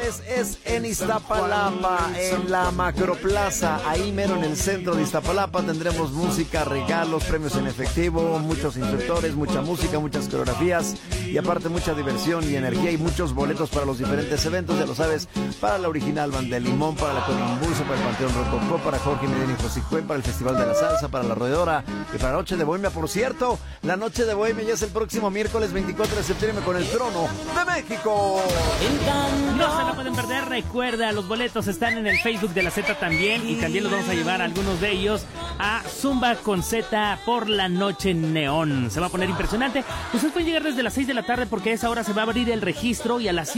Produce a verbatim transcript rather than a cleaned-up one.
sabes, es en Iztapalapa, en la Macroplaza, ahí mero en el centro de Iztapalapa. Tendremos música, regalos, premios en efectivo, muchos instructores, mucha música, muchas coreografías y aparte mucha diversión y energía y muchos boletos para los diferentes eventos, ya lo sabes, para la Original Banda de Limón, para la Colimbulso, para el Panteón Rococó, para Jorge Milenio y Josicue, para el Festival de la Salsa, para la Roedora y para la Noche de Bohemia. Por cierto, la Noche de Bohemia ya es el próximo miércoles veinticuatro de septiembre con el Trono de México. No se la pueden perder, recuerda, los boletos están en el Facebook de la Z también y también los vamos a llevar a algunos de ellos a Zumba con Z por la Noche Neón. Se va a poner impresionante. Ustedes pueden llegar desde las seis de la tarde porque a esa hora se va a abrir el registro y a las